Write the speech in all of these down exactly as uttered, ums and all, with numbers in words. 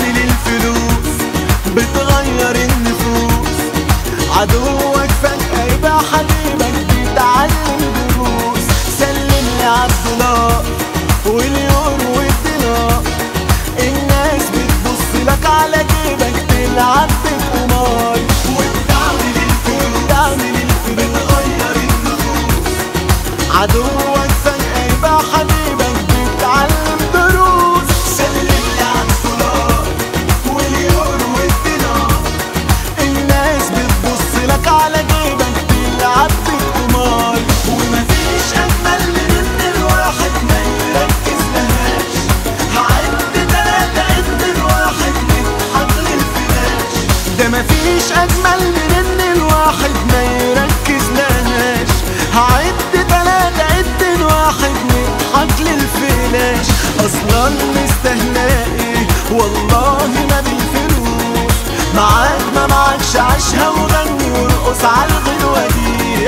وبتعمل الفلوس بتغير النفوس. عدوك فجأة يبقى حبيبك بيتعلم دروس. سلم لي عالدولار واليورو والدينار، الناس بتبص لك على جيبك تلعب بالقمار. وبتعمل الفلوس بتعمل الفلوس بتغير النفوس. عدوك فجأة يبقى حبيبك بيتعلم دروس. سلم لي عالدولار واليورو والدينار، الناس بتبص لك على جيبك تلعب بالقمار. ومفيش أجمل من إن الواحد ما يركز لهاش. هعد تلاتة عد الواحد نضحك للفلاش. ده مفيش أجمل من إن الواحد ما يركز لهاش. هعد تلاتة عد الواحد نضحك للفلاش. أصلا مستهلاقي والله ما بالفلوس، معاك ما معاكش عيشها وغني وارقص عالغنوة دي.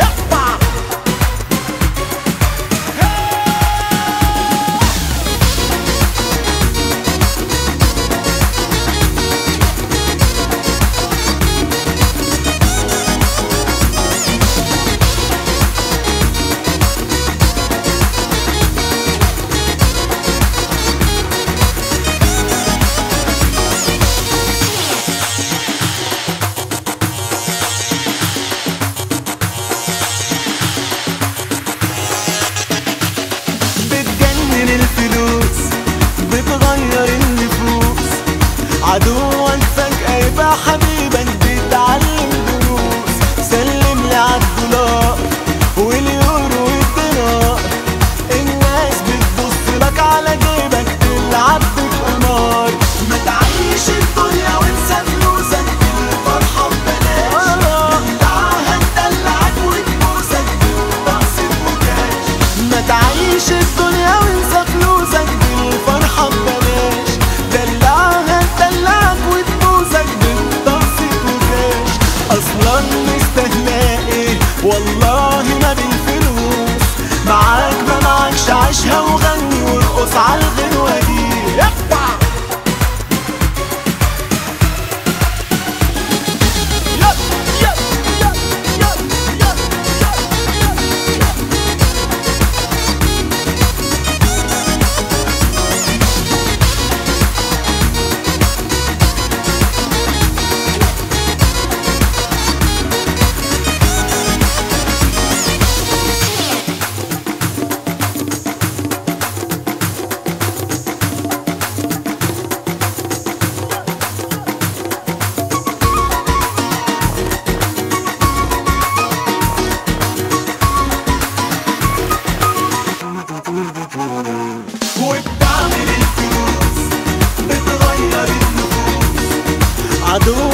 الفلوس بتغير النفوس. عدوك فجأة يبقى حبيبك بيتعلم دروس. سلم لي عالدولار واليورو والدينار، الناس بتبص لك على جيبك تلعب بالقمار. ما تعيش الدنيا وانسى فلوسك بالفرحة ببلاش. دلعها تدلعك وتبوسك بالتقسيط وكاش. ما تعيش الدنيا وانسى فلوسك بالفرحة ببلاش. دلعها تدلعك وتبوسك بالتقسيط وكاش. أصلا مستهلاقي والله ما بالفلوس، معاك ما معاكش عيشها وغني وارقص عالغنوة دي. وبتعمل الفلوس بتغير النفوس. عدو